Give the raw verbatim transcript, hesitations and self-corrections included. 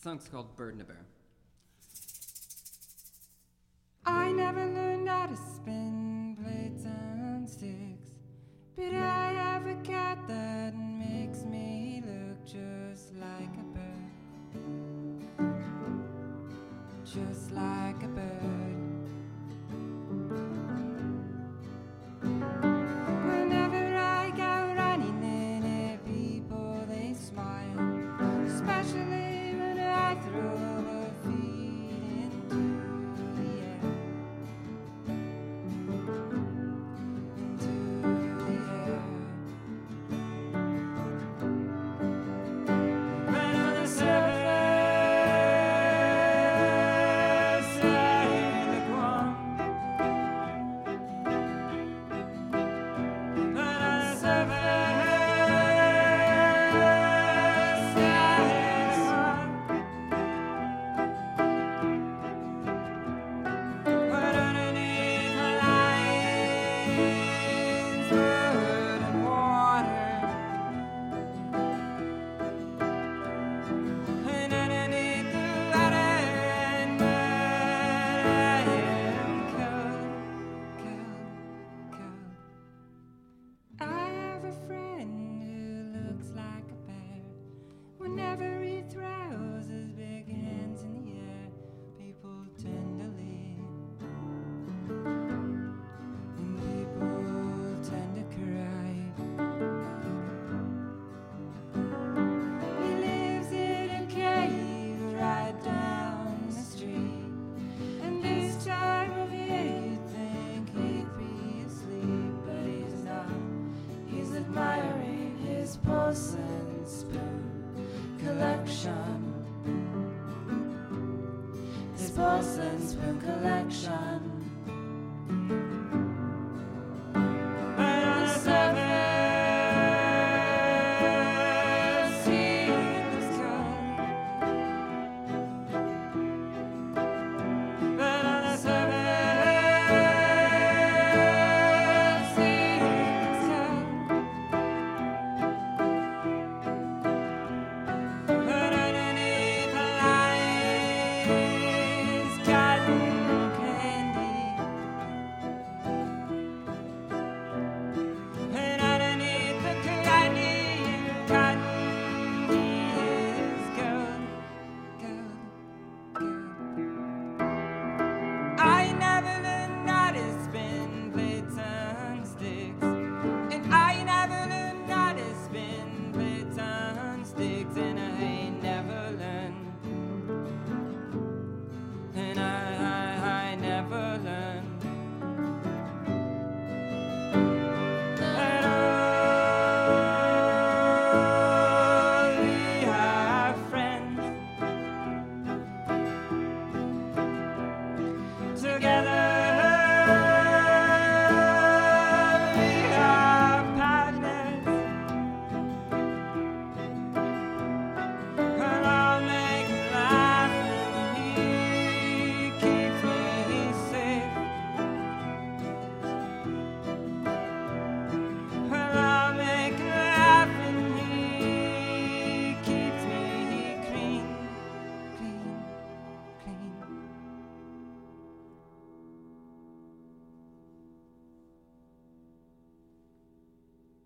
song's called Bird and a Bear. I never learned how to spin plates and sticks, but I have a cat that makes me look just like a bird, just like a bird. Whenever I go running in it, people they smile, especially when I throw a feet into the air, into the air. But on the surface I look warm, but on the surface I look warm, but underneath the lines, blood and water, and underneath the water and blood, I am cold, cold, cold. I have a friend who looks like a bear. Whenever he throws his big hands in the air, people tend to leave, and people tend to cry. He lives in a cave right down the street, and this time of year you'd think he'd be asleep, but he's not. He's admiring his porcelain spoon collection, his porcelain spoon collection.